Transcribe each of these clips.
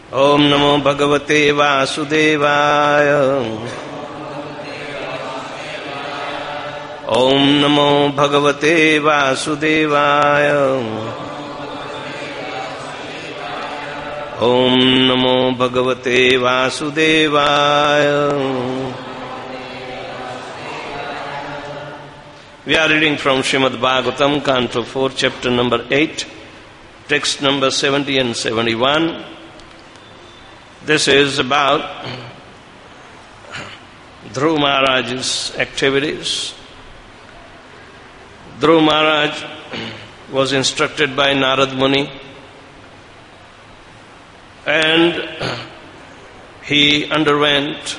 Om Namo Bhagavate Vasudevaya. Om Namo Bhagavate Vasudevaya. Om Namo Bhagavate Vasudevaya. We are reading from Srimad Bhagavatam, Canto 4, Chapter number 8, text number 70 and 71. This is about Dhruva Maharaj's activities. Dhruva Maharaj was instructed by Narad Muni, and he underwent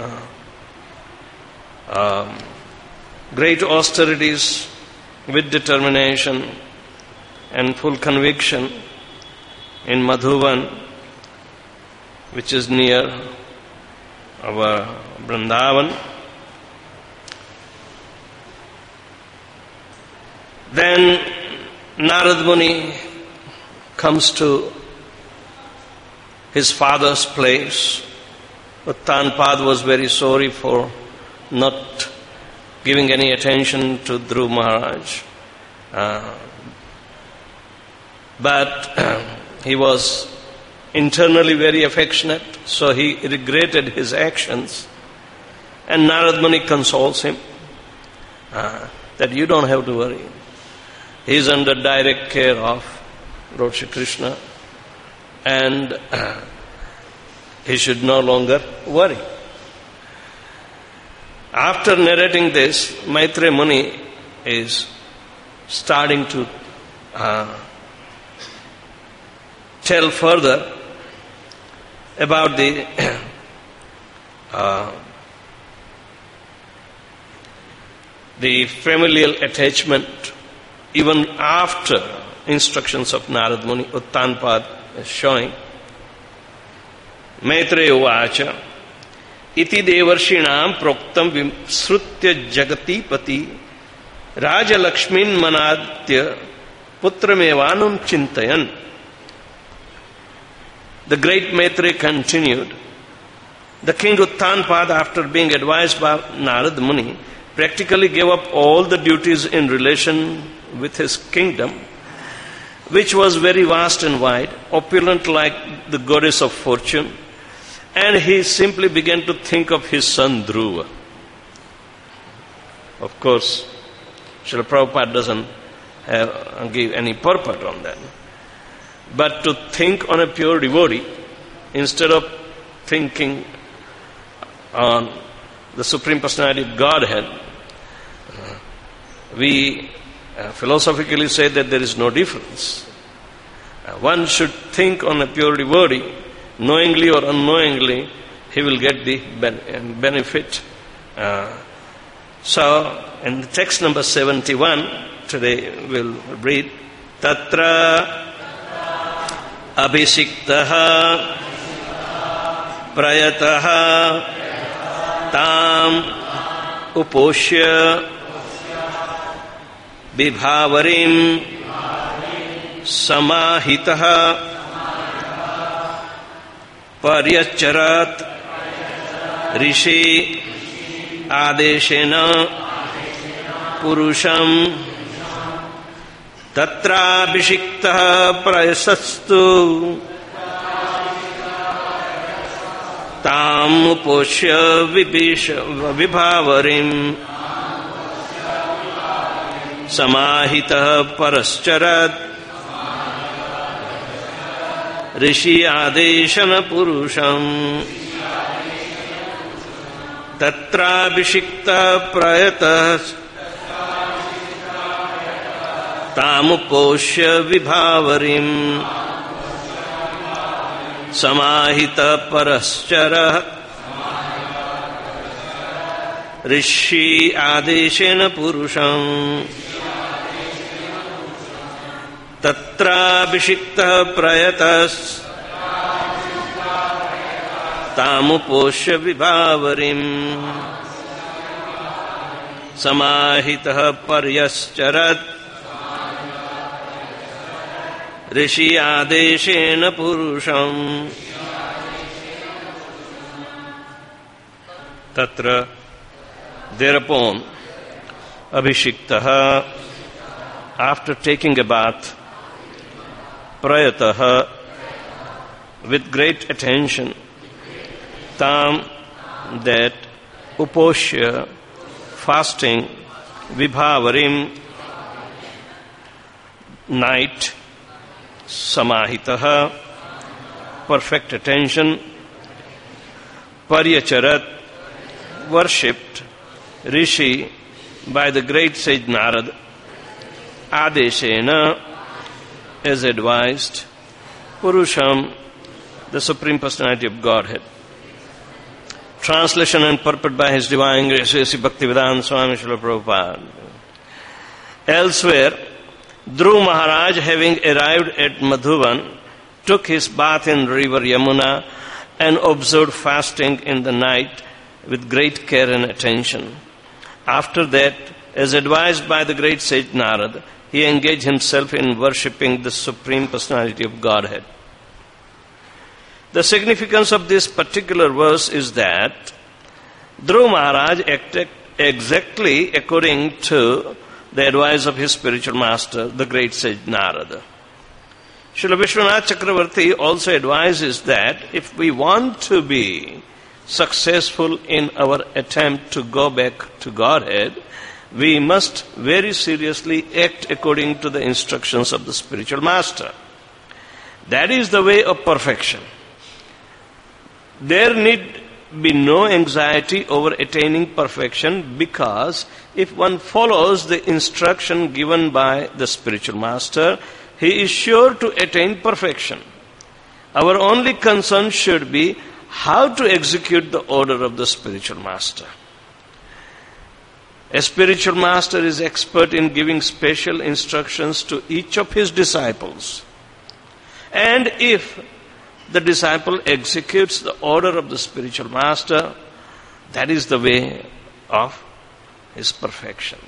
great austerities with determination and full conviction in Madhuban, which is near our Vrindavan. Then Narad Muni comes to his father's place. Uttanpada was very sorry for not giving any attention to Dhruva Maharaj. But he was internally very affectionate, so he regretted his actions. And Narad Muni consoles him that you don't have to worry. He is under direct care of Lord Shri Krishna, and he should no longer worry. After narrating this, Maitreya Muni is starting to tell further about the familial attachment even after instructions of Narad Muni. Uttanpada is showing. Maitreya Uvacha iti devarshinam proktam vimsrutya jagati pati rajalakshmin manadya putramevanum chintayan. The great Maitreya continued, the king Uttanpada, after being advised by Narad Muni, practically gave up all the duties in relation with his kingdom, which was very vast and wide, opulent like the goddess of fortune, and he simply began to think of his son Dhruva. Of course, Srila Prabhupada doesn't give any purport on that. But to think on a pure devotee, instead of thinking on the Supreme Personality of Godhead, we philosophically say that there is no difference. One should think on a pure devotee, knowingly or unknowingly, he will get the benefit. So, in the text number 71, today we'll read, Tatra Abhisiktaha Prayataha Tam Uposhya Vibhavarim Samahitaha Paryacharat Rishi Adeshena Purusham Tatra Abhishiktaha Prayasastu Tam Uposhya Vibhavarim Samahitaha Parascharat Rishi Adeshana Purusham Tatra Abhishiktaha Prayatas Tamuposhya Vibhavarim Samahita Paraschara Rishi Adeshena Purusham Tatra Abhishikta Prayatas Tamuposhya Vibhavarim Samahita Paryascharat Rishi Adeshena Purusham Tatra, thereupon, Abhishiktaha, after taking a bath, Prayataha, with great attention, Tam, that, Uposhya, fasting, Vibhavarim, night, Samahitaha, perfect attention, Paryacharat, worshipped, Rishi, by the great sage Narad, Adeshena, as advised, Purusham, the Supreme Personality of Godhead. Translation and purport by His Divine Grace, Sri Bhaktivedanta Swami Srila Prabhupada. Elsewhere, Dhruv Maharaj, having arrived at Madhuban, took his bath in river Yamuna and observed fasting in the night with great care and attention. After that, as advised by the great sage Narad, he engaged himself in worshipping the Supreme Personality of Godhead. The significance of this particular verse is that Dhruv Maharaj acted exactly according to the advice of his spiritual master, the great sage Narada. Srila Vishwanath Chakravarti also advises that if we want to be successful in our attempt to go back to Godhead, we must very seriously act according to the instructions of the spiritual master. That is the way of perfection. There need be no anxiety over attaining perfection, because if one follows the instruction given by the spiritual master, he is sure to attain perfection. Our only concern should be how to execute the order of the spiritual master. A spiritual master is expert in giving special instructions to each of his disciples. And if the disciple executes the order of the spiritual master, that is the way of his perfection.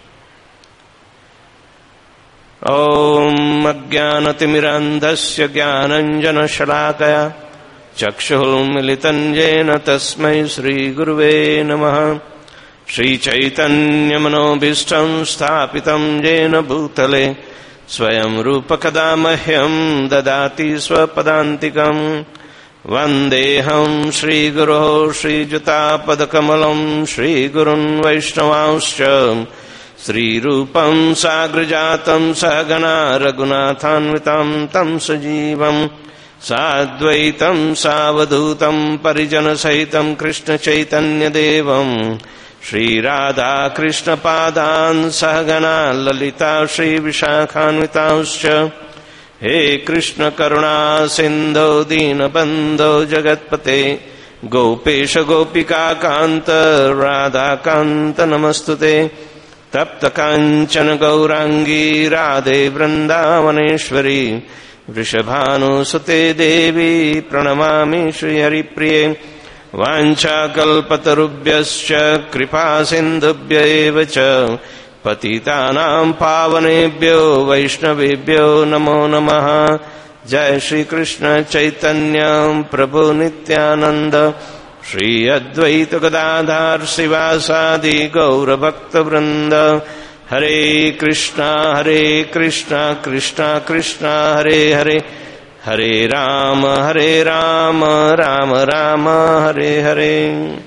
Om Ajnanatimmirandhasya Jnananjana Shalakaya Chakshul Militan Jena Tasmai Sri Guruve Namaha Sri Chaitanya Manobhishtam Sthapitam Jena Bhutale Swayam Rupa Kadamahyam Dadati Swapadantikam Vandeham Sri Guru Sri Juta Padakamalam Sri Gurun Vaishnavanscha Sri Rupam Sagrajatam Sagana Raghunathanvitam Tam Sajivam Sadvaitam Savadutam Parijana Sahitam Krishna Chaitanya Devam Shri Radha Krishna Padan Sahagana Lalita Shri Vishakhanvitauscha He Krishna Karuna Sindho Dina Bandho Jagatpate Gopesha Gopika Kanta Radha Kanta Namastute Tapta Kanchana Gaurangi Radhe Vrindavaneshwari Vrishabhanu Sute Devi Pranamami Shri Hari Priye Vancha kalpatarubhyascha kripa sindhubhya evacha patitanam pavanebhyo vaishnavebhyo namo namaha. Jai Shri Krishna Chaitanya Prabhu Nityananda Shri Advaita Gadadhar Sivasadi Gaura Bhakta Vrinda. Hare Krishna Krishna Krishna Hare Hare Hare Rama Rama Rama Hare Hare.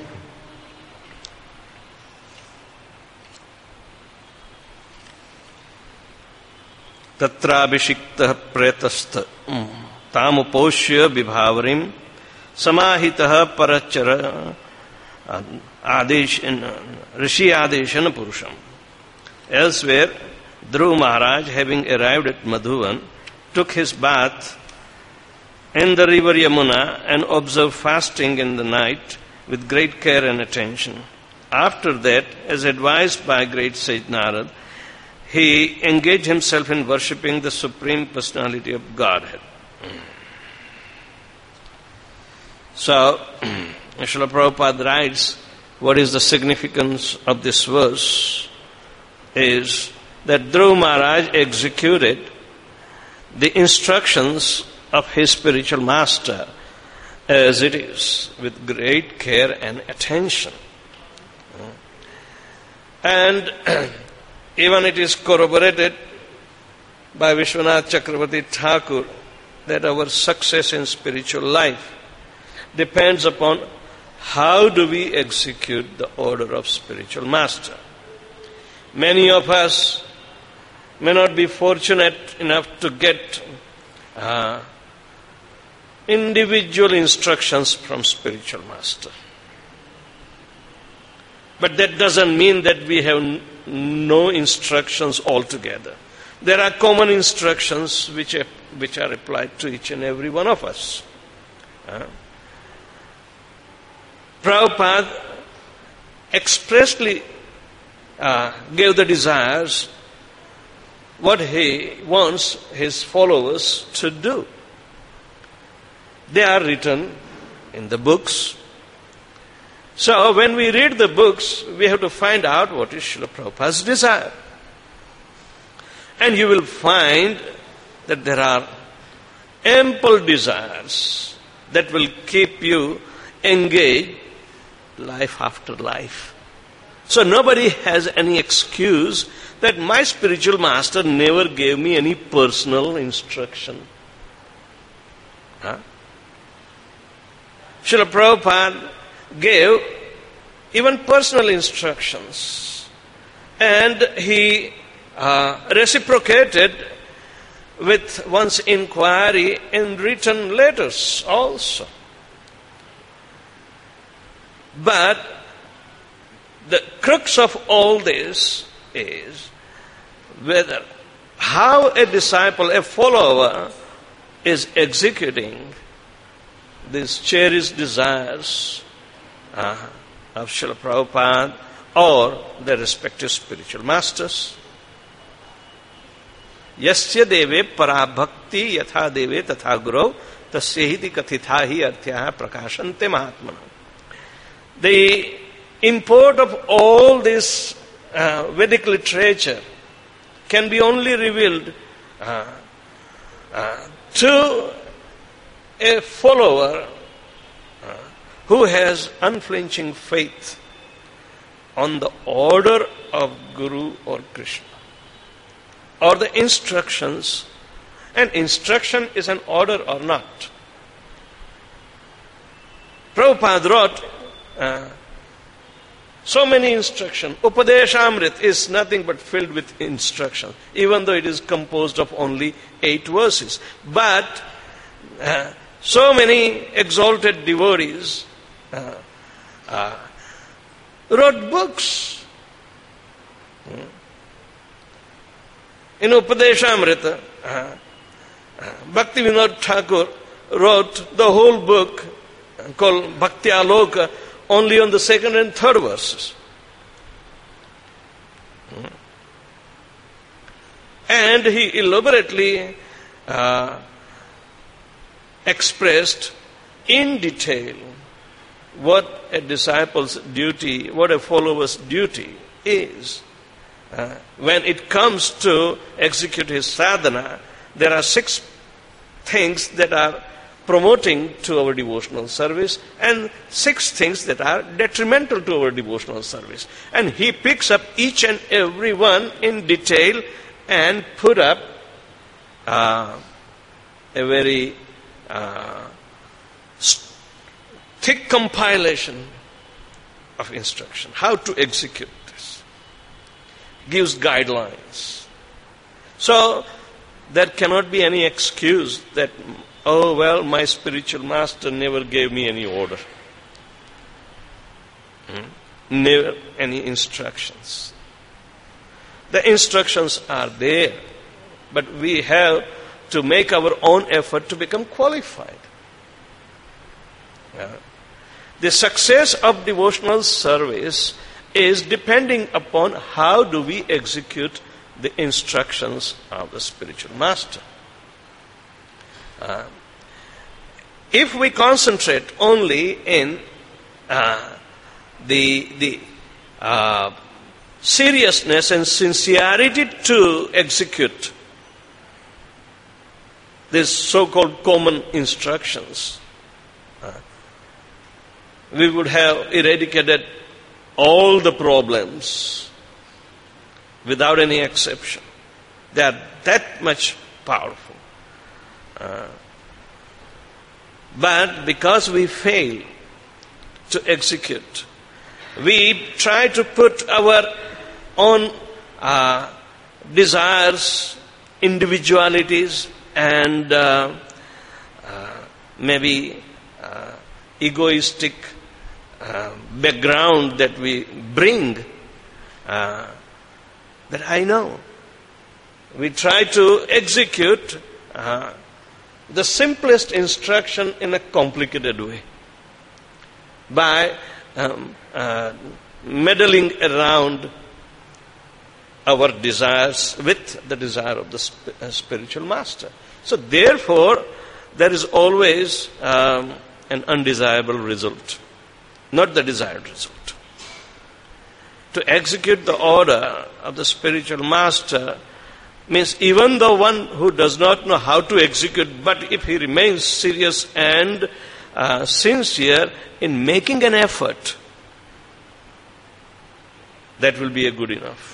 Tatrabhishiktah pretastha tamuposhya vibhavarim samahitah parachara rishi adeshana purusham. Elsewhere, Dhruv Maharaj, having arrived at Madhuvan, took his bath in the river Yamuna and observed fasting in the night with great care and attention. After that, as advised by great sage Narad, he engaged himself in worshipping the Supreme Personality of Godhead. So, Srila Prabhupada writes, what is the significance of this verse is that Dhruv Maharaj executed the instructions of his spiritual master as it is, with great care and attention. And even it is corroborated by Vishwanath Chakravarti Thakur that our success in spiritual life depends upon how do we execute the order of spiritual master. Many of us may not be fortunate enough to get individual instructions from spiritual master. But that doesn't mean that we have no instructions altogether. There are common instructions which are applied to each and every one of us. Prabhupada expressly gave the desires what he wants his followers to do. They are written in the books. So when we read the books, we have to find out what is Srila Prabhupada's desire. And you will find that there are ample desires that will keep you engaged life after life. So nobody has any excuse that my spiritual master never gave me any personal instruction. Srila Prabhupada gave even personal instructions, and he reciprocated with one's inquiry in written letters also. But the crux of all this is whether how a disciple, a follower, is executing these cherished desires of Srila Prabhupada or their respective spiritual masters. Yasya deve parabhakti yatha deve tatha guru tasyahiti kathithahi arthyaha prakashante mahatmana. The import of all this Vedic literature can be only revealed to a follower who has unflinching faith on the order of Guru or Krishna, or the instructions. And instruction is an order or not. Prabhupada wrote so many instructions. Upadeshamrit is nothing but filled with instruction, even though it is composed of only 8 verses. But so many exalted devotees wrote books. In Upadeshamrita, Bhakti Vinod Thakur wrote the whole book called Bhakti Aloka only on the 2nd and 3rd verses. And he elaborately expressed in detail what a disciple's duty, what a follower's duty is. When it comes to execute his sadhana, there are 6 things that are promoting to our devotional service and 6 things that are detrimental to our devotional service. And he picks up each and every one in detail and put up a very thick compilation of instruction, how to execute this. Gives guidelines. So there cannot be any excuse that, oh well, my spiritual master never gave me any order. Never any instructions. The instructions are there, but we have to make our own effort to become qualified. The success of devotional service is depending upon how do we execute the instructions of the spiritual master. If we concentrate only in the seriousness and sincerity to execute these so-called common instructions, we would have eradicated all the problems without any exception. They are that much powerful. But because we fail to execute, we try to put our own desires, individualities, and maybe egoistic background that we bring, that I know. We try to execute the simplest instruction in a complicated way by meddling around our desires with the desire of the spiritual master. So therefore, there is always an undesirable result, not the desired result. To execute the order of the spiritual master means even though one who does not know how to execute, but if he remains serious and sincere in making an effort, that will be a good enough.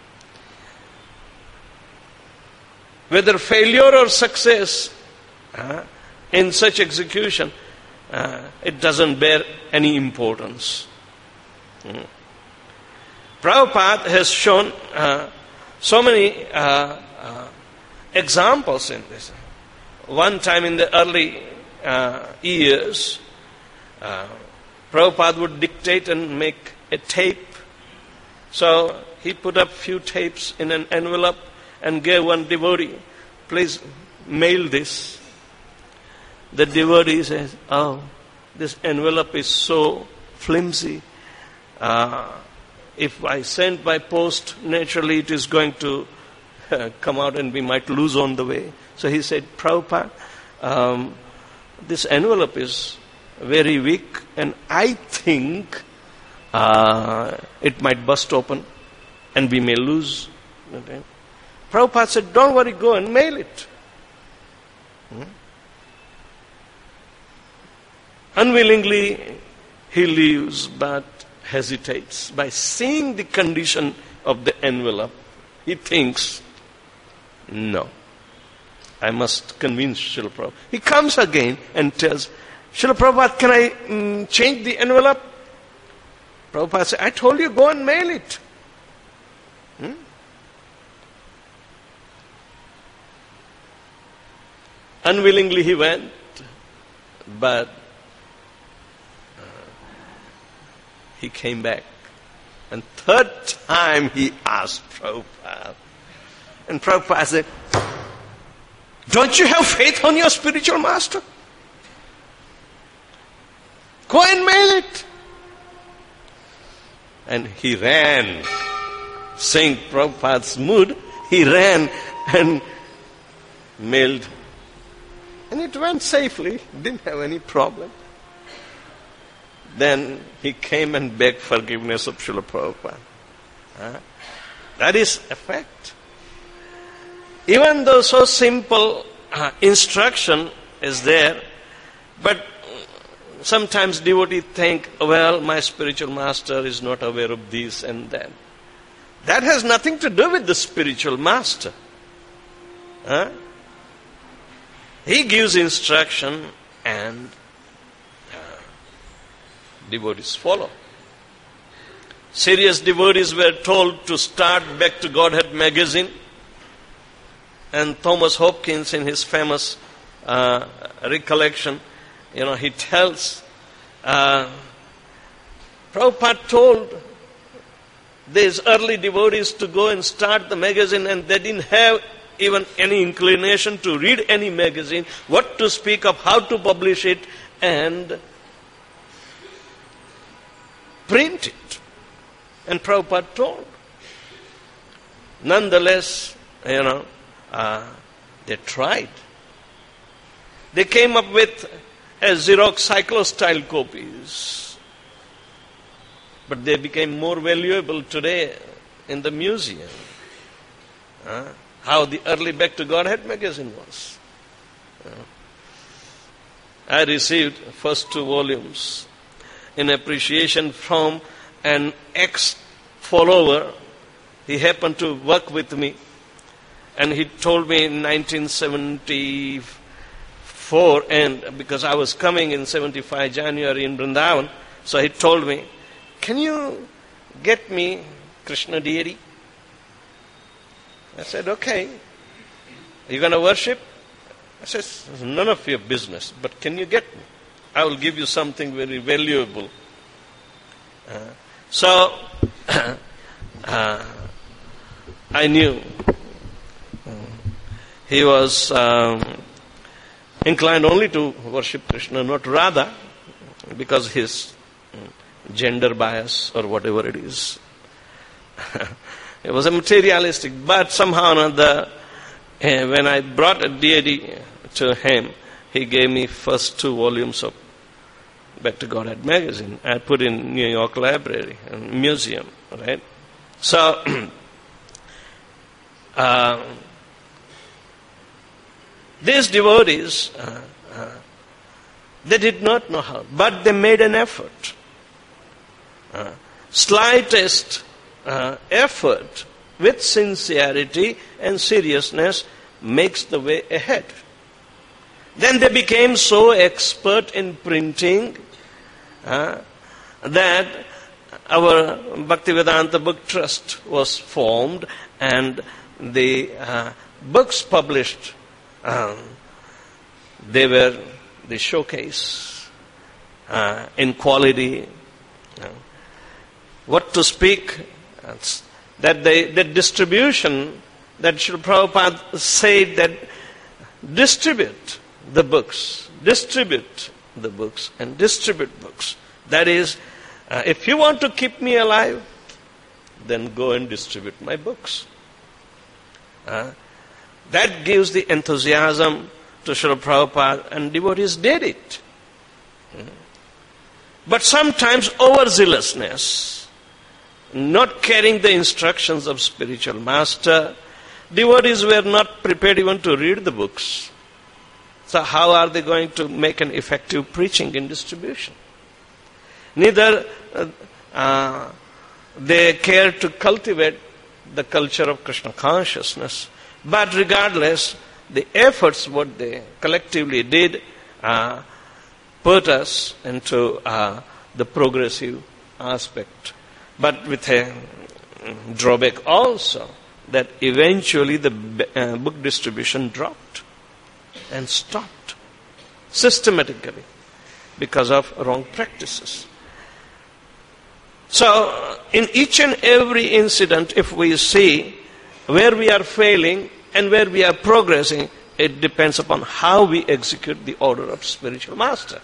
Whether failure or success in such execution, it doesn't bear any importance. Prabhupada has shown so many examples in this. One time in the early years, Prabhupada would dictate and make a tape. So he put up few tapes in an envelope and gave one devotee, please mail this. The devotee says, oh, this envelope is so flimsy. If I send by post, naturally it is going to come out and we might lose on the way. So he said, Prabhupada, this envelope is very weak and I think it might bust open and we may lose. Okay. Prabhupada said, don't worry, go and mail it. Unwillingly, he leaves but hesitates. By seeing the condition of the envelope, he thinks, no, I must convince Srila Prabhupada. He comes again and tells, Srila Prabhupada, can I change the envelope? Prabhupada said, I told you, go and mail it. Unwillingly he went, but he came back. And third time he asked Prabhupada. And Prabhupada said, don't you have faith on your spiritual master? Go and mail it. And he ran, seeing Prabhupada's mood, he ran and mailed. And it went safely, didn't have any problem. Then he came and begged forgiveness of Srila Prabhupada. That is a fact. Even though so simple instruction is there, but sometimes devotees think, well, my spiritual master is not aware of this and that. That has nothing to do with the spiritual master. He gives instruction and devotees follow. Serious devotees were told to start Back to Godhead magazine. And Thomas Hopkins, in his famous recollection, he tells, Prabhupada told these early devotees to go and start the magazine, and they didn't have even any inclination to read any magazine, what to speak of, how to publish it, and print it. And Prabhupada told. Nonetheless, they tried. They came up with a Xerox cyclo-style copies. But they became more valuable today in the museum. How the early Back to Godhead magazine was. I received first 2 volumes in appreciation from an ex-follower he happened to work with me. And he told me in 1974, and because I was coming in 75 January in Vrindavan, so he told me, can you get me Krishna deity? I said, okay. Are you going to worship? I said, it's none of your business, but can you get me? I will give you something very valuable. So, I knew he was inclined only to worship Krishna, not Radha, because his gender bias or whatever it is. It was a materialistic, but somehow or another, when I brought a deity to him, he gave me first 2 volumes of Back to Godhead magazine. I put in New York Library and Museum, right? So, these devotees, they did not know how, but they made an effort. Slightest effort with sincerity and seriousness makes the way ahead. Then they became so expert in printing that our Bhaktivedanta Book Trust was formed, and the books published, they were the showcase in quality. What to speak, that the distribution, that Srila Prabhupada said that distribute the books, and distribute books. That is, if you want to keep me alive, then go and distribute my books. That gives the enthusiasm to Srila Prabhupada, and devotees did it. But sometimes overzealousness, not carrying the instructions of spiritual master, devotees were not prepared even to read the books. So how are they going to make an effective preaching and distribution? Neither they care to cultivate the culture of Krishna consciousness. But regardless, the efforts what they collectively did put us into the progressive aspect. But with a drawback also, that eventually the book distribution dropped and stopped systematically because of wrong practices. So, in each and every incident, if we see where we are failing and where we are progressing, it depends upon how we execute the order of spiritual master.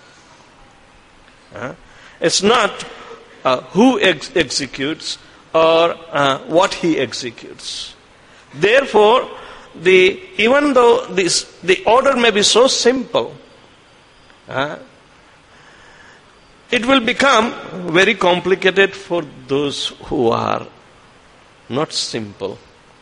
It's not who executes or what he executes. Therefore, even though the order may be so simple, it will become very complicated for those who are not simple.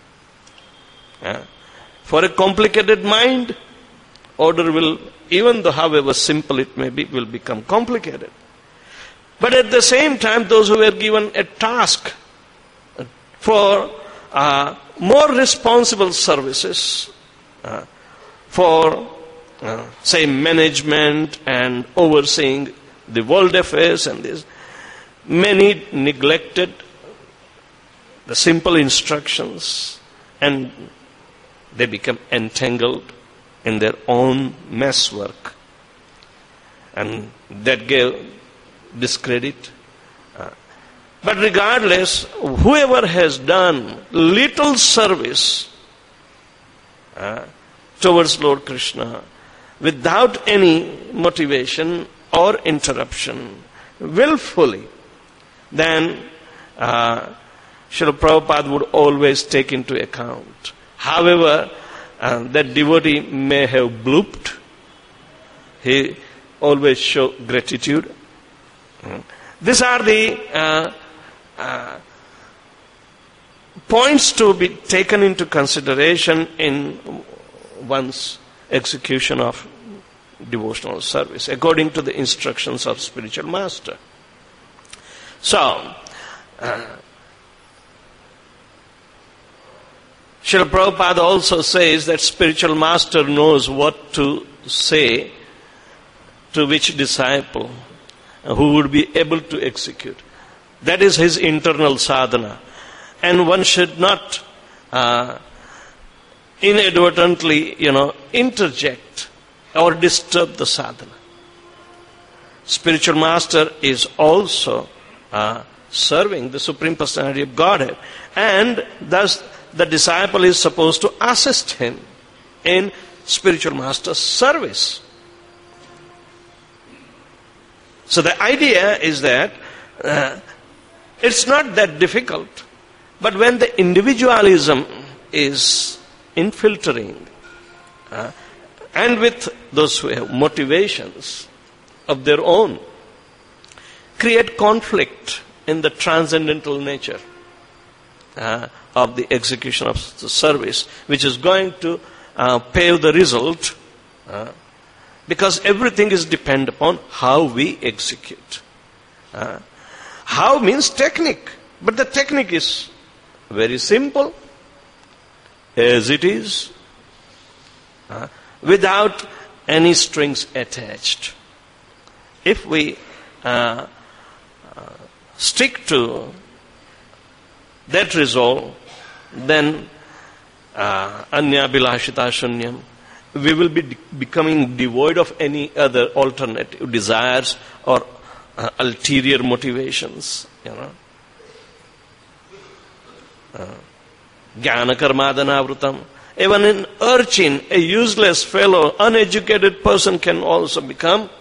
For a complicated mind, order will, even though however simple it may be, will become complicated. But at the same time, those who were given a task for more responsible services, for, say, management and overseeing the world affairs and this, many neglected the simple instructions and they become entangled in their own mess work. And that gave discredit. But regardless, whoever has done little service towards Lord Krishna without any motivation or interruption, willfully, then Srila Prabhupada would always take into account. However, that devotee may have blooped, he always show gratitude. These are the points to be taken into consideration in one's execution of devotional service, according to the instructions of spiritual master. So, Srila Prabhupada also says that spiritual master knows what to say to which disciple who would be able to execute. That is his internal sadhana. And one should not inadvertently, interject or disturb the sadhana. Spiritual master is also serving the Supreme Personality of Godhead. And thus the disciple is supposed to assist him in spiritual master's service. So the idea is that it's not that difficult, but when the individualism is infiltrating, and with those who have motivations of their own, create conflict in the transcendental nature of the execution of the service, which is going to pave the result, because everything is dependent upon how we execute. How means technique, but the technique is very simple, as it is, without any strings attached. If we stick to that resolve, then anya bilashita shunyam, we will be becoming devoid of any other alternative desires or ulterior motivations. Jnana karmadana vrutam. Even an urchin, a useless fellow, uneducated person can also become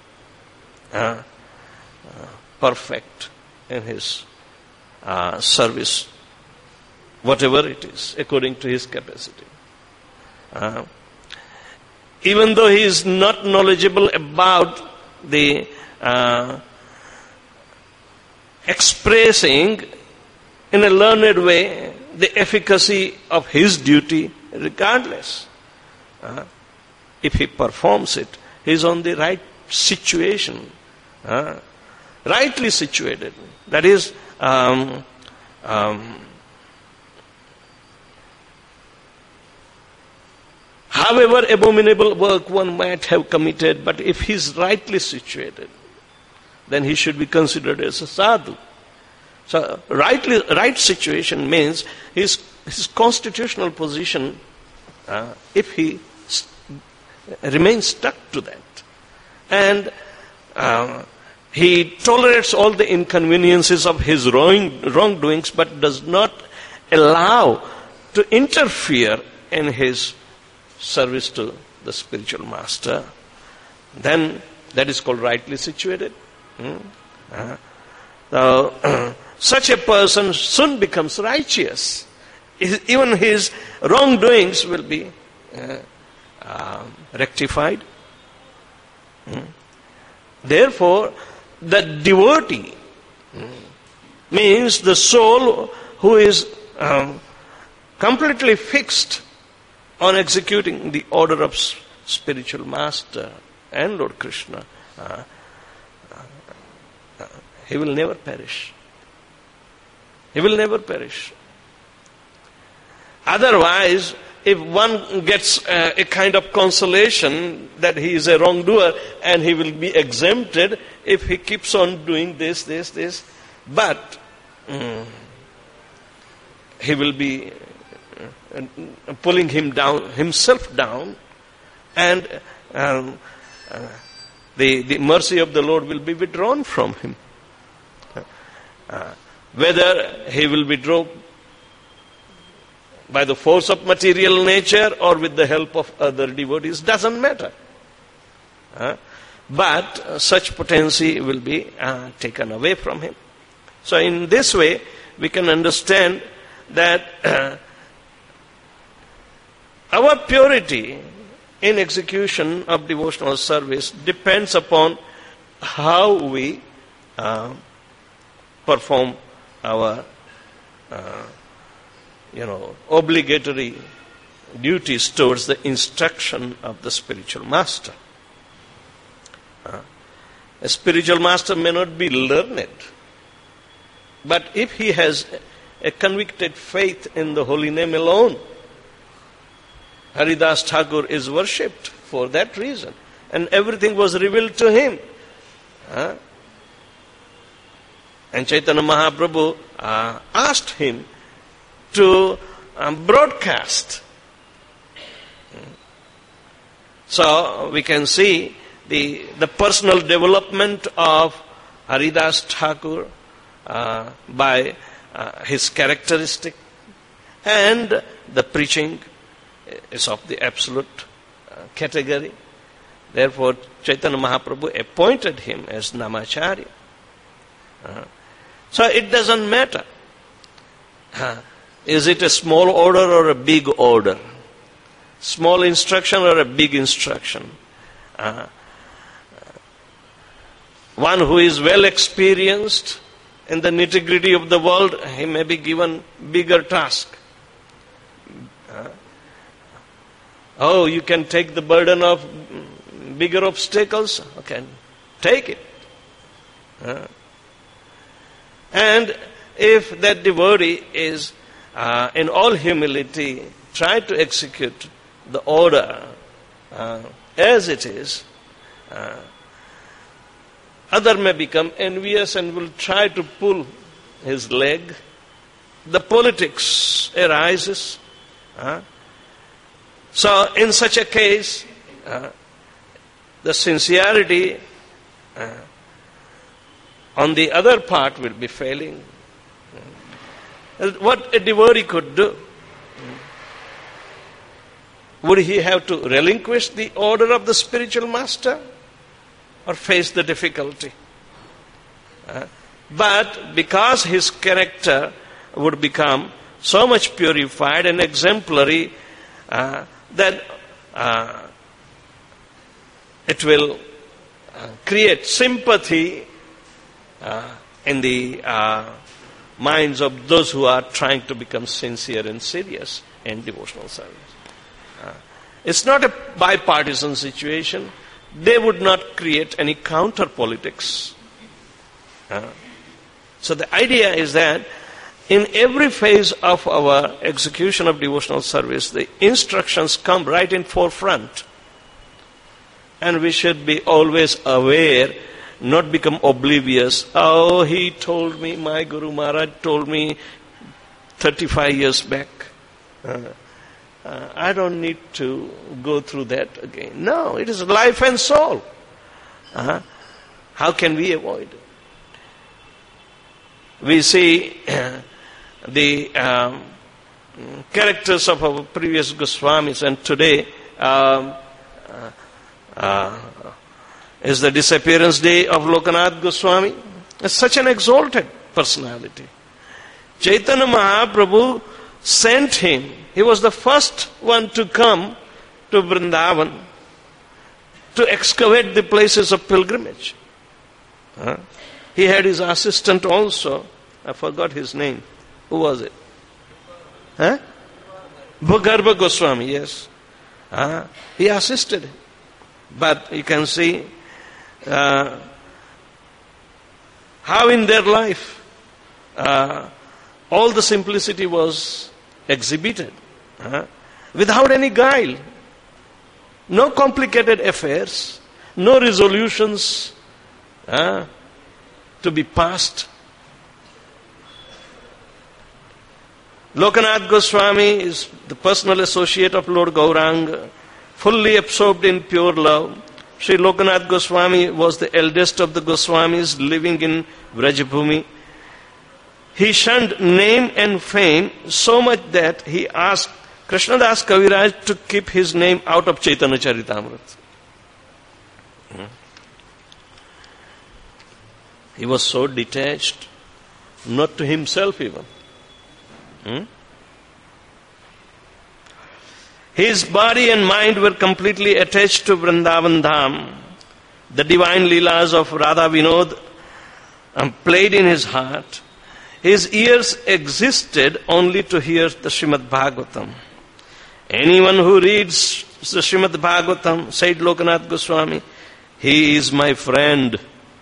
perfect in his service, whatever it is, according to his capacity. Even though he is not knowledgeable about the expressing in a learned way the efficacy of his duty, regardless, if he performs it, he is on the right situation, rightly situated. That is, however abominable work one might have committed, but if he is rightly situated, then he should be considered as a sadhu. So right situation means his constitutional position, if he remains stuck to that, and he tolerates all the inconveniences of his wrongdoings, but does not allow to interfere in his service to the spiritual master, then that is called rightly situated. So, such a person soon becomes righteous. Even his wrongdoings will be rectified. Therefore, the devotee means the soul who is completely fixed on executing the order of spiritual master and Lord Krishna. He will never perish. He will never perish. Otherwise, if one gets a kind of consolation that he is a wrongdoer and he will be exempted if he keeps on doing this, but he will be pulling himself down, and the mercy of the Lord will be withdrawn from him. Whether he will withdraw by the force of material nature or with the help of other devotees, doesn't matter. But such potency will be taken away from him. So in this way, we can understand that our purity in execution of devotional service depends upon how we perform our obligatory duties towards the instruction of the spiritual master. A spiritual master may not be learned, but if he has a convicted faith in the holy name alone, Haridas Thakur is worshipped for that reason. And everything was revealed to him. And Chaitanya Mahaprabhu asked him to broadcast. So we can see the personal development of Haridas Thakur by his characteristic, and the preaching is of the absolute category. Therefore, Chaitanya Mahaprabhu appointed him as Namacharya. So it doesn't matter. Is it a small order or a big order? Small instruction or a big instruction? One who is well experienced in the nitty-gritty of the world, he may be given bigger task. Oh, you can take the burden of bigger obstacles? Okay, take it. And if that devotee is in all humility try to execute the order as it is, other may become envious and will try to pull his leg. The politics arises. So in such a case, the sincerity on the other part will be failing. What a devotee could do? Would he have to relinquish the order of the spiritual master or face the difficulty? But because his character would become so much purified and exemplary that it will create sympathy in the minds of those who are trying to become sincere and serious in devotional service. It's not a bipartisan situation. They would not create any counter politics. So the idea is that in every phase of our execution of devotional service, the instructions come right in forefront. And we should be always aware, not become oblivious. Oh, he told me, my Guru Maharaj told me 35 years back. I don't need to go through that again. No, it is life and soul. How can we avoid it? We see the characters of our previous Goswamis, and today is the disappearance day of Lokanath Goswami. It's such an exalted personality. Chaitanya Mahaprabhu sent him. He was the first one to come to Vrindavan to excavate the places of pilgrimage. He had his assistant also. I forgot his name. Who was it? Bhagarbha Goswami, yes. He assisted him. But you can see how in their life all the simplicity was exhibited without any guile. No complicated affairs, no resolutions to be passed. Lokanath Goswami is the personal associate of Lord Gauranga, fully absorbed in pure love. Sri Lokanath Goswami was the eldest of the Goswamis living in Vrajabhumi. He shunned name and fame so much that he asked Krishnadas Kaviraj to keep his name out of Chaitanya Charitamrita. He was so detached, not to himself even. His body and mind were completely attached to Vrindavan Dham. The divine leelas of Radha Vinod played in his heart. His ears existed only to hear the Srimad Bhagavatam. Anyone who reads the Srimad Bhagavatam, said Lokanath Goswami, he is my friend.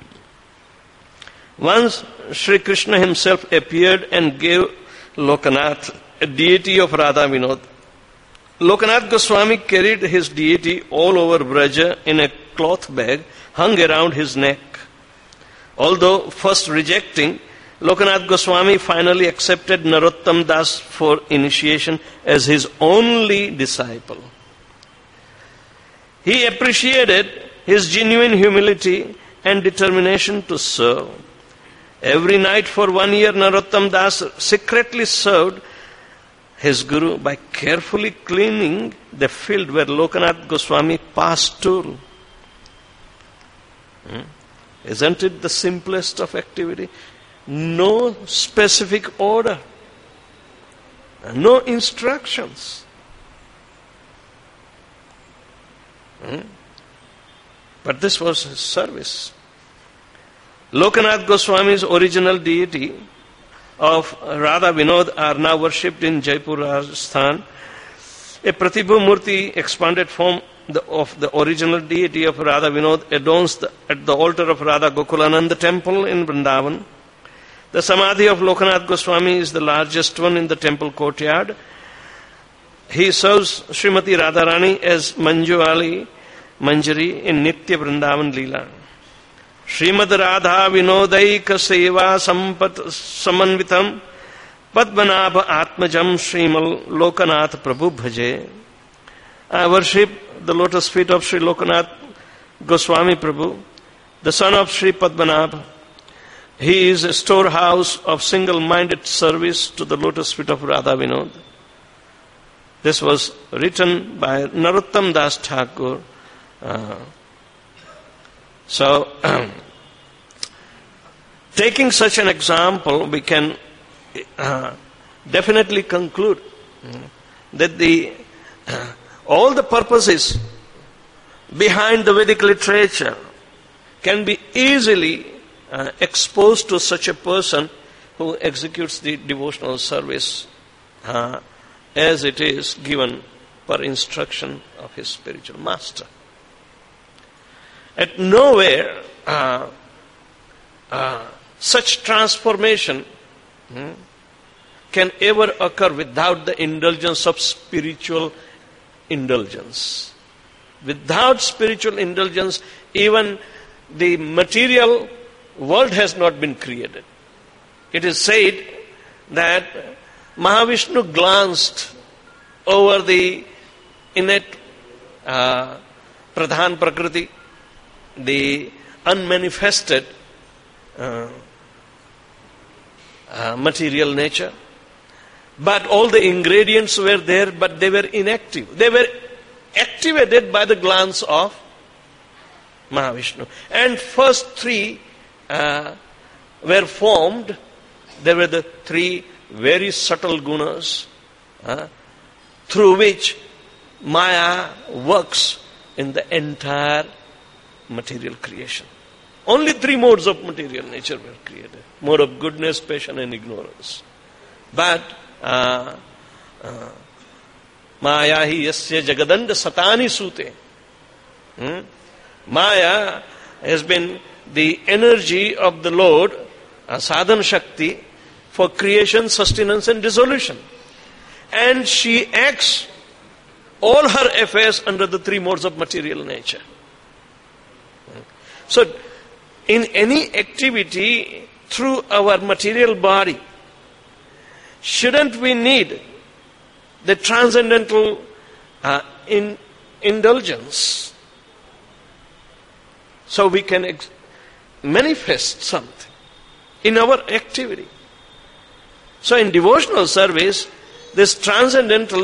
Once Sri Krishna himself appeared and gave Lokanath, a deity of Radha Vinod, Lokanath Goswami carried his deity all over Braja in a cloth bag hung around his neck. Although first rejecting, Lokanath Goswami finally accepted Narottam Das for initiation as his only disciple. He appreciated his genuine humility and determination to serve. Every night for 1 year, Narottam Das secretly served his Guru by carefully cleaning the field where Lokanath Goswami passed through. Isn't it the simplest of activity? No specific order, no instructions. But this was his service. Lokanath Goswami's original deity of Radha Vinod are now worshipped in Jaipur, Rajasthan. A Pratibhu Murti, expanded form of the original deity of Radha Vinod, adorns at the altar of Radha Gokulananda temple in Vrindavan. The Samadhi of Lokanath Goswami is the largest one in the temple courtyard. He serves Srimati Radharani as Manjuali Manjari in Nitya Vrindavan Leela. Srimad Radha Vinodaika Seva Samanvitam Padmanabha Atmajam Srimal Lokanath Prabhu Bhaje. I worship the lotus feet of Sri Lokanath Goswami Prabhu, the son of Sri Padmanabha. He is a storehouse of single-minded service to the lotus feet of Radha Vinod. This was written by Narottam Das Thakur. Taking such an example, we can definitely conclude that all the purposes behind the Vedic literature can be easily exposed to such a person who executes the devotional service as it is given per instruction of his spiritual master. At nowhere such transformation can ever occur without the indulgence of spiritual indulgence. Without spiritual indulgence, even the material world has not been created. It is said that Mahavishnu glanced over the innate Pradhan Prakriti, the unmanifested material nature. But all the ingredients were there, but they were inactive. They were activated by the glance of Mahavishnu. And first three were formed. There were the three very subtle gunas through which Maya works in the entire material creation. Only three modes of material nature were created. Mode of goodness, passion and ignorance. But Maya hi yasya jagadanda satani sute. Maya has been the energy of the Lord, sadhana shakti, for creation, sustenance and dissolution. And she acts all her affairs under the three modes of material nature. So, in any activity through our material body, shouldn't we need the transcendental indulgence so we can manifest something in our activity? So in devotional service, this transcendental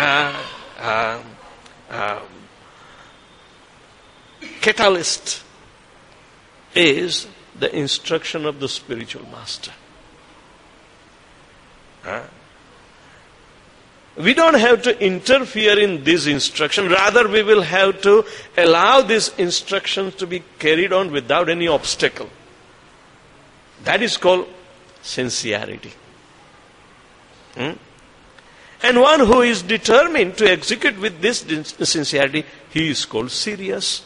catalyst is the instruction of the spiritual master. We don't have to interfere in this instruction. Rather, we will have to allow these instructions to be carried on without any obstacle. That is called sincerity. And one who is determined to execute with this sincerity, he is called serious.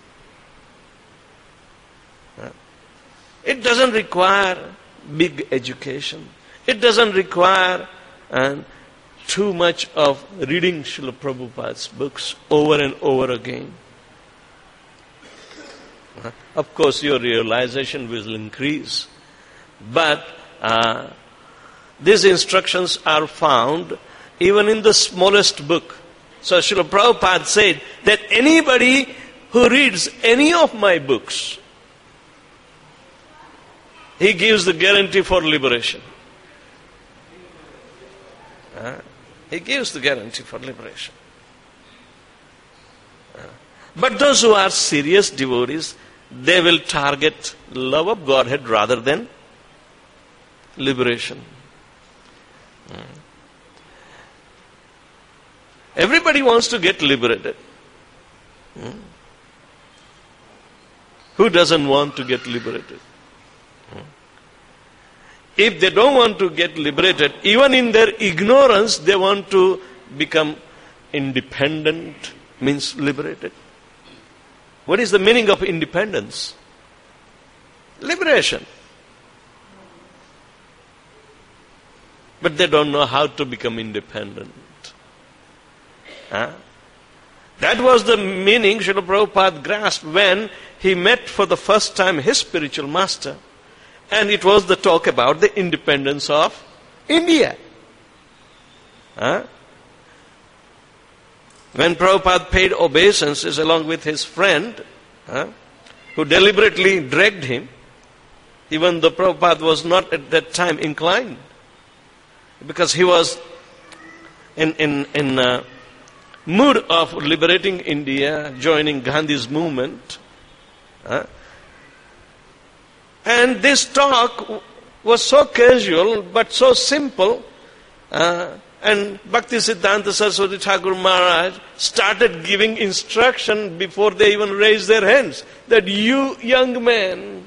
It doesn't require big education. It doesn't require too much of reading Srila Prabhupada's books over and over again. Of course, your realization will increase. But these instructions are found even in the smallest book. So Srila Prabhupada said that anybody who reads any of my books, he gives the guarantee for liberation. He gives the guarantee for liberation. But those who are serious devotees, they will target love of Godhead rather than liberation. Everybody wants to get liberated. Who doesn't want to get liberated? If they don't want to get liberated, even in their ignorance, they want to become independent, means liberated. What is the meaning of independence? Liberation. But they don't know how to become independent. That was the meaning Srila Prabhupada grasped when he met for the first time his spiritual master. And it was the talk about the independence of India. When Prabhupada paid obeisances along with his friend, who deliberately dragged him, even though Prabhupada was not at that time inclined, because he was in mood of liberating India, joining Gandhi's movement. And this talk was so casual but so simple. And Bhaktisiddhanta Saraswati Thakur Maharaj started giving instruction before they even raised their hands. That you young man,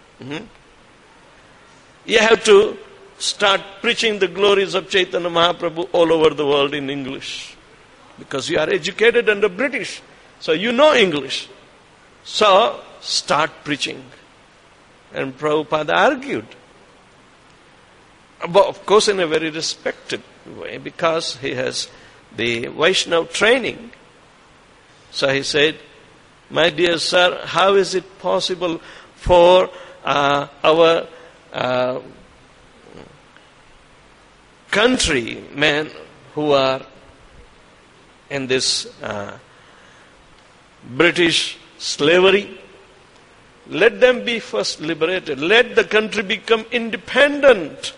you have to start preaching the glories of Chaitanya Mahaprabhu all over the world in English. Because you are educated under British. So you know English. So start preaching. And Prabhupada argued. But of course in a very respected way, because he has the Vaishnava training. So he said, my dear sir, how is it possible for our countrymen who are in this British slavery, let them be first liberated. Let the country become independent.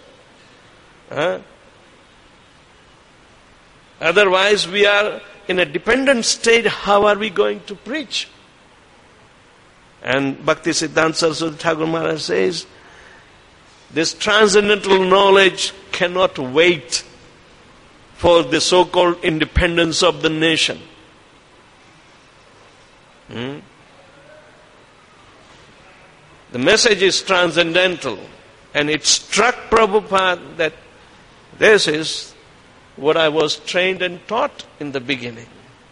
Otherwise, we are in a dependent state. How are we going to preach? And Bhaktisiddhanta Saraswati Thakur Maharaj says, this transcendental knowledge cannot wait for the so-called independence of the nation. The message is transcendental, and it struck Prabhupada that this is what I was trained and taught in the beginning.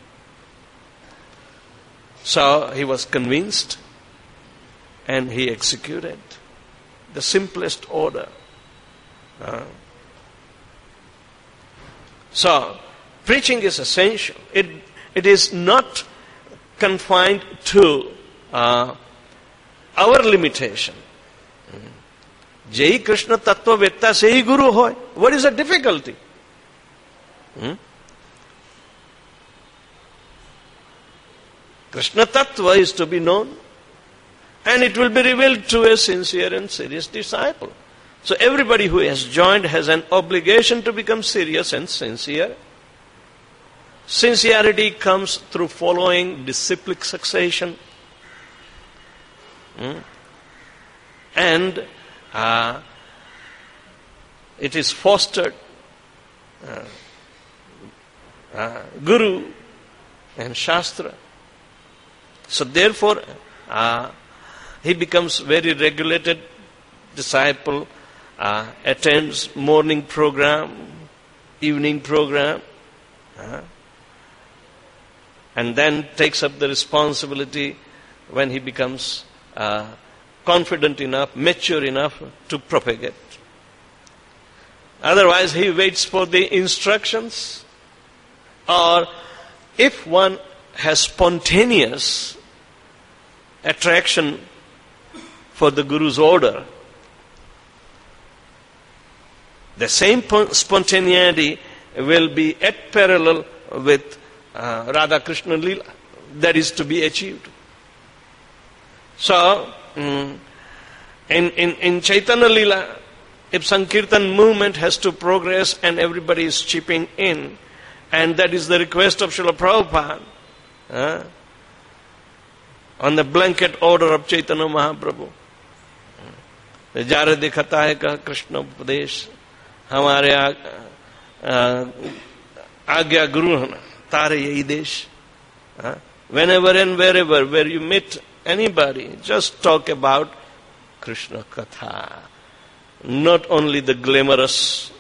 So he was convinced, and he executed the simplest order. So, preaching is essential. It is not confined to our limitation. Jai Krishna Tattva Vetta Sei Guru Hoy. What is the difficulty? Krishna Tattva is to be known, and it will be revealed to a sincere and serious disciple. So everybody who has joined has an obligation to become serious and sincere. Sincerity comes through following disciplic succession. And it is fostered Guru and Shastra. So therefore, he becomes very regulated disciple, attends morning program, evening program, and then takes up the responsibility when he becomes confident enough, mature enough to propagate. Otherwise, he waits for the instructions. Or if one has spontaneous attraction for the Guru's order, the same spontaneity will be at parallel with Radha Krishna Leela. That is to be achieved. So, in Chaitanya Leela, if Sankirtan movement has to progress and everybody is chipping in, and that is the request of Srila Prabhupada, on the blanket order of Chaitanya Mahaprabhu, Jara dikhata hai ka Krishna Upadesh, hamare agya guru tare yahi desh. Whenever and wherever, where you meet anybody, just talk about Krishna Katha. Not only the glamorous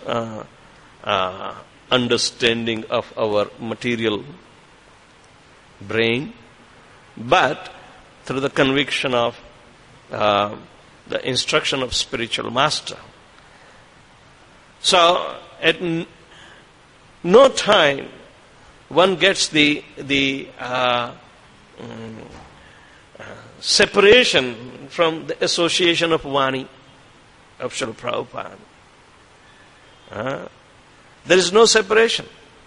understanding of our material brain, but through the conviction of the instruction of spiritual master. So, at no time one gets the separation from the association of Vani of Srila Prabhupada. There is no separation.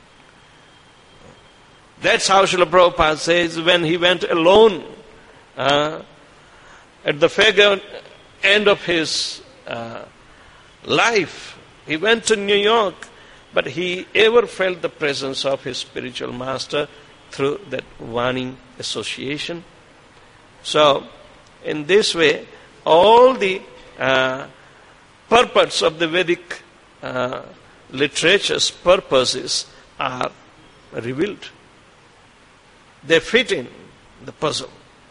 That's how Srila Prabhupada says when he went alone at the fag end of his life. He went to New York, but he ever felt the presence of his spiritual master through that Vani association. So, in this way, all the purports of the Vedic literature's purposes are revealed. They fit in the puzzle.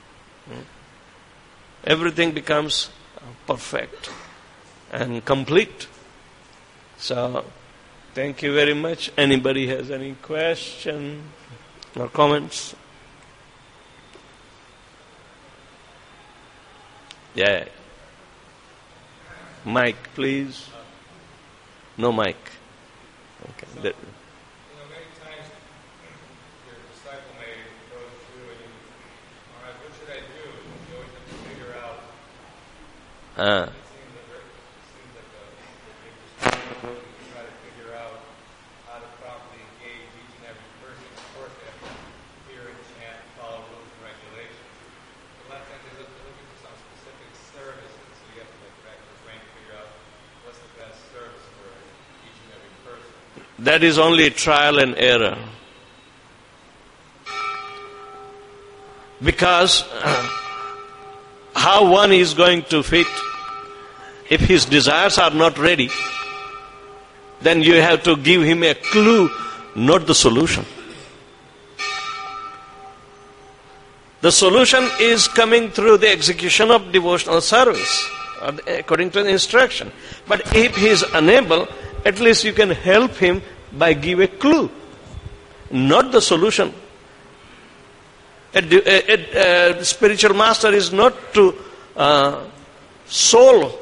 Everything becomes perfect and complete. So, thank you very much. Anybody has any question or comments? Yeah. Mic, please. No mic. Okay. Many times your disciple may go through and you, all right, what should I do? You always have to figure out. It seems like a big discussion. You try to figure out how to properly engage each and every person. Of course, they have to hear and chant, follow rules and regulations. A lot of times they're looking for some specific services, so you have to back to the brain to figure out what's the best service for each and every person. That is only trial and error. Because how one is going to fit, if his desires are not ready, then you have to give him a clue, not the solution. The solution is coming through the execution of devotional service, according to the instruction. But if he is unable, at least you can help him by give a clue, not the solution. A spiritual master is not to solve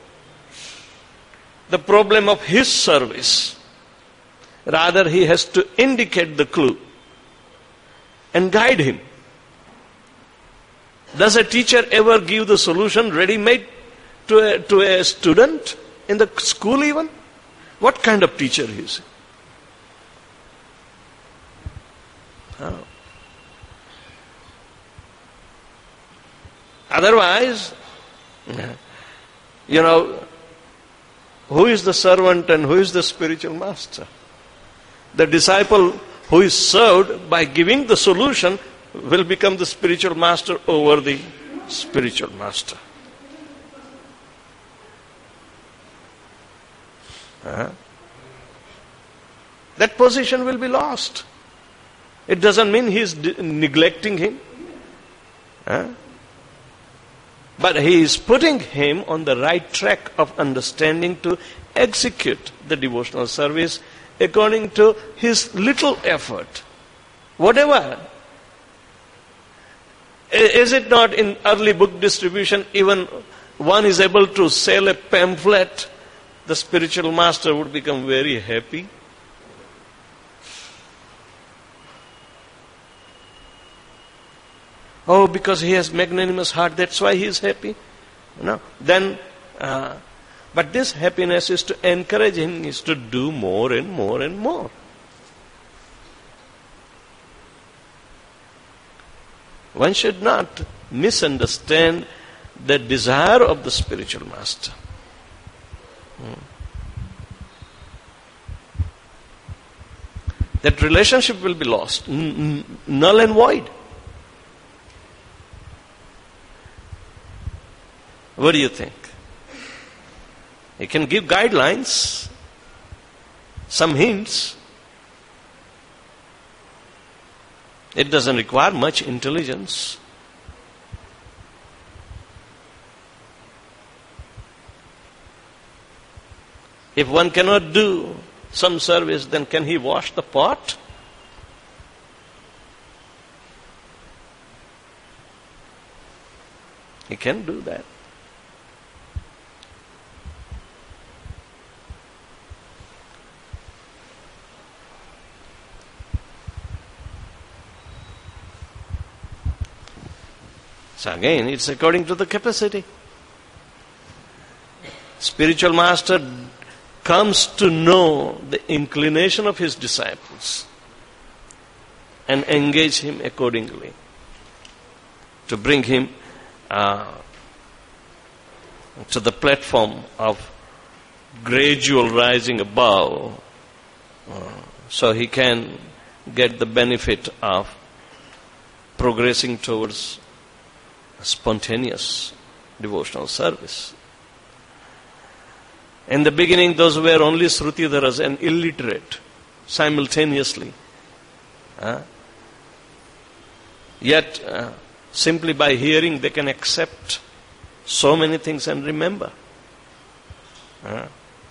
the problem of his service. Rather, he has to indicate the clue and guide him. Does a teacher ever give the solution ready-made to a student in the school even? What kind of teacher is he? Oh. Otherwise, who is the servant and who is the spiritual master? The disciple who is served by giving the solution will become the spiritual master over the spiritual master. That position will be lost. It doesn't mean he is neglecting him. But he is putting him on the right track of understanding to execute the devotional service according to his little effort. Whatever. Is it not in early book distribution, even one is able to sell a pamphlet the spiritual master would become very happy. Oh, because he has magnanimous heart, that's why he is happy. No. Then, but this happiness is to encourage him, is to do more and more and more. One should not misunderstand the desire of the spiritual master. That relationship will be lost, null and void. What do you think? He can give guidelines, some hints. It doesn't require much intelligence. If one cannot do some service, then can he wash the pot? He can do that. So again, it's according to the capacity. Spiritual master comes to know the inclination of his disciples and engage him accordingly to bring him to the platform of gradual rising above, so he can get the benefit of progressing towards spontaneous devotional service. In the beginning, those were only Srutidharas and illiterate simultaneously. Yet, simply by hearing, they can accept so many things and remember. The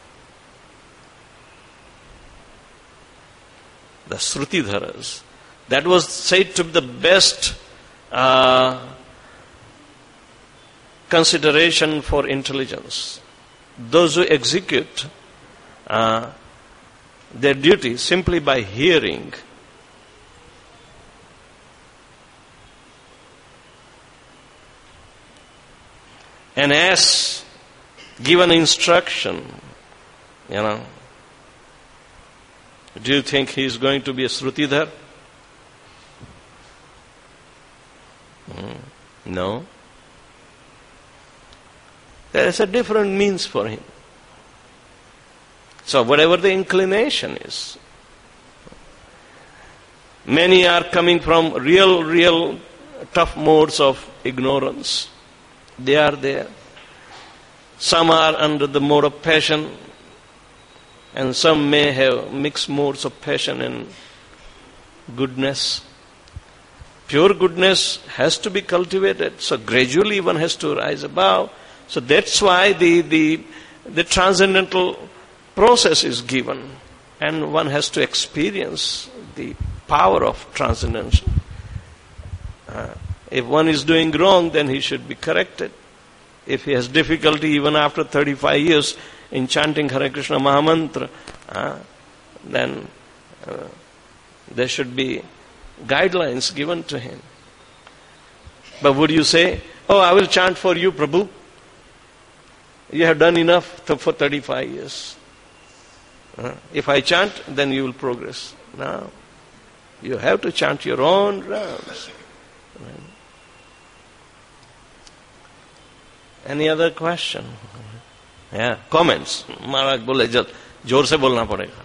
Srutidharas, that was said to be the best consideration for intelligence. Those who execute their duty simply by hearing, and as given instruction, do you think he is going to be a Srutidhar? No. There is a different means for him. So whatever the inclination is, many are coming from real tough modes of ignorance. They are there. Some are under the mode of passion, and some may have mixed modes of passion and goodness. Pure goodness has to be cultivated, so gradually one has to rise above. So that's why the transcendental process is given, and one has to experience the power of transcendental. If one is doing wrong, then he should be corrected. If he has difficulty even after 35 years in chanting Hare Krishna Mahamantra, then there should be guidelines given to him. But would you say, oh, I will chant for you, Prabhu? You have done enough for 35 years. If I chant, then you will progress. No. You have to chant your own rounds. Any other question? Yeah, comments. Maharaj बोले जोर से बोलना पड़ेगा.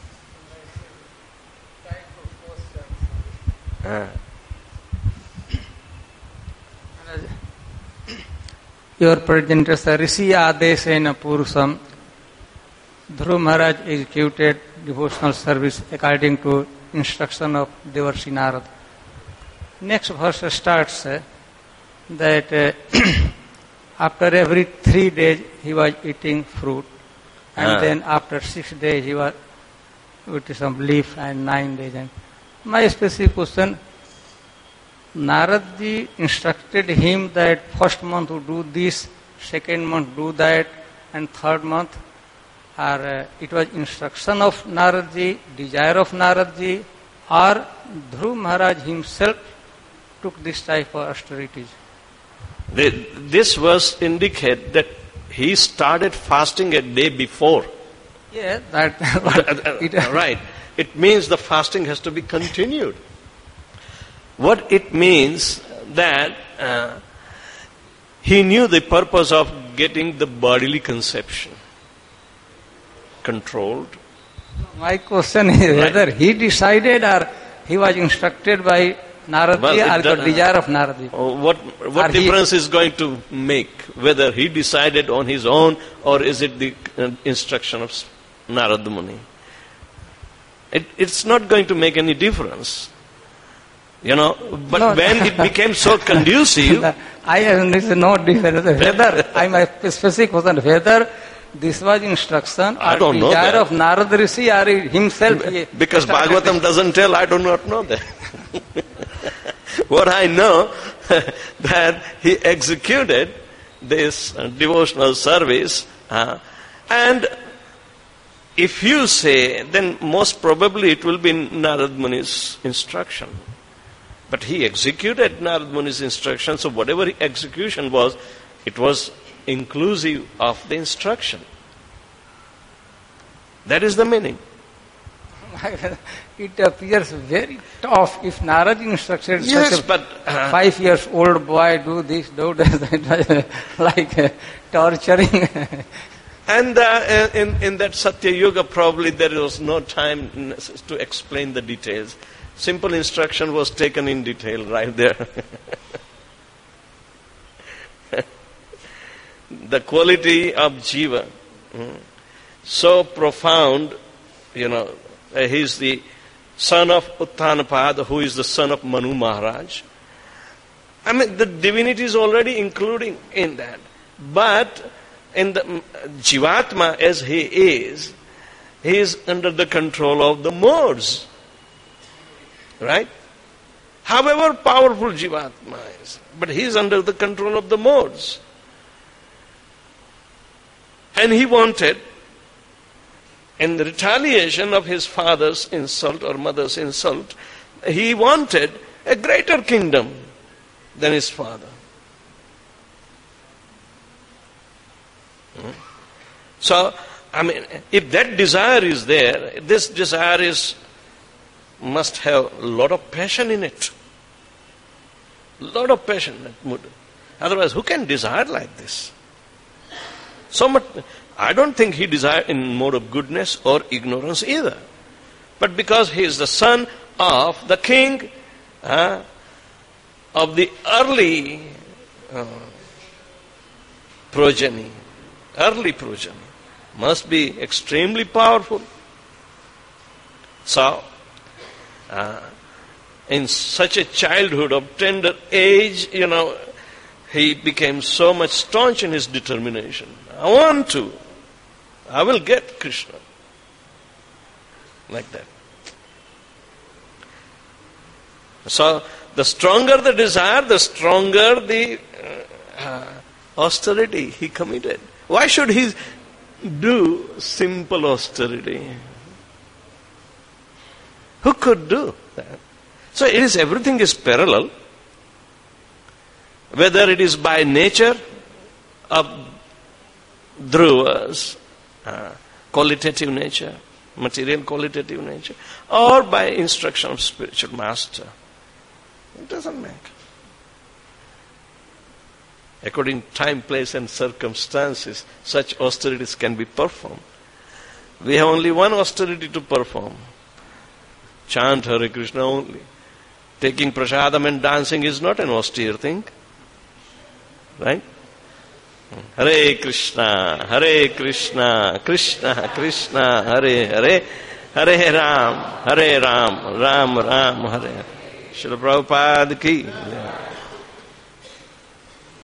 Your presentation, Rishi Adesena Purusam, Dhruv Maharaj executed devotional service according to instruction of Devarshi Narad. Next verse starts that after every 3 days he was eating fruit, and then after 6 days he was eating some leaf, and 9 days. And my specific question, Narad ji instructed him that first month to do this, second month do that, and third month or it was instruction of Naradji, desire of Naradji, or Dhruv Maharaj himself took this type of austerities? This verse indicates that he started fasting a day before. Yeah, that. Right. It means the fasting has to be continued. What it means that he knew the purpose of getting the bodily conception controlled. My question is whether he decided or he was instructed by Naradji or the desire of Naradji. What difference is going to make whether he decided on his own or is it the instruction of Narada Muni? It's not going to make any difference. But No. when it became so conducive, There is no difference. Whether, my specific question, whether this was instruction I or don't know desire that. of Narada Rishi or himself. because Bhagavatam doesn't tell, I do not know that. What I know, that he executed this devotional service, and if you say, then most probably it will be Narad Muni's instruction. But he executed Narad Muni's instruction, so whatever execution was, it was inclusive of the instruction. That is the meaning. It appears very tough if Narad instructed Yes, such a but 5 years old boy do this, do that. It was like torturing. and in that Satya Yuga, probably there was no time to explain the details. Simple instruction was taken in detail right there. The quality of Jiva, so profound, he's the son of Uttanapada, who is the son of Manu Maharaj. I mean, the divinity is already including in that. But in the Jivatma, as he is under the control of the modes. Right? However powerful Jivatma is, but he is under the control of the modes. And he wanted, in the retaliation of his father's insult or mother's insult, he wanted a greater kingdom than his father. So, I mean, if that desire is there, this desire must have a lot of passion in it. A lot of passion in that mood. Otherwise, who can desire like this? So much. I don't think he desired in mode of goodness or ignorance either. But because he is the son of the king of the early progeny, must be extremely powerful. So, in such a childhood of tender age, he became so much staunch in his determination. I will get Krishna. Like that. So, the stronger the desire, the stronger the austerity he committed. Why should he do simple austerity? Who could do that? So everything is parallel. Whether it is by nature of Dhruva's qualitative nature, material qualitative nature, or by instruction of spiritual master. It doesn't matter. According to time, place and circumstances, such austerities can be performed. We have only one austerity to perform. Chant Hare Krishna only. Taking prasadam and dancing is not an austere thing. Right? Hare Krishna, Krishna Krishna, Hare Hare, Hare Ram, Ram Ram, Hare. Srila Prabhupada ki.